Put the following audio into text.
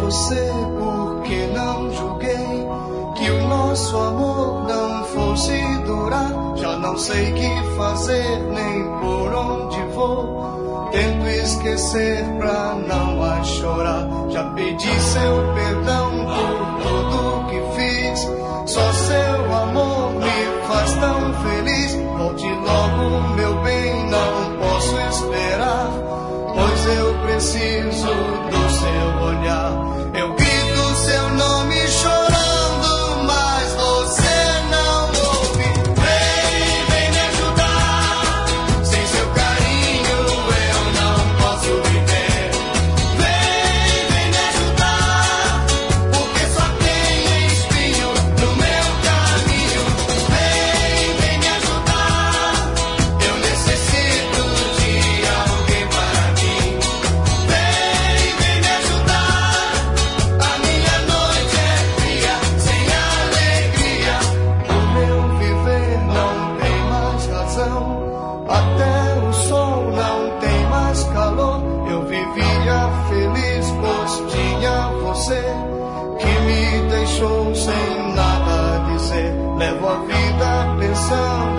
você porque não julguei que o nosso amor não fosse durar. Já não sei que fazer nem por onde vou. Tento esquecer pra não a chorar. Já pedi seu perdão por tudo que fiz. Só seu amor me faz tão feliz. Volte logo, meu bem, não posso esperar, pois eu preciso do seu olhar. Eu grito seu nome chorando, mas você não ouve. Vem, vem me ajudar. Sem seu carinho eu não posso viver. Vem, vem me ajudar, porque só tem espinho no meu caminho. Vem, vem me ajudar. Eu necessito de alguém para mim. Vem, vem me ajudar. A minha noite é fria, sem alegria. O meu viver não tem mais razão. Até o sol não tem mais calor. Eu vivia feliz, pois tinha você, que me deixou sem nada dizer. Levo a vida pensando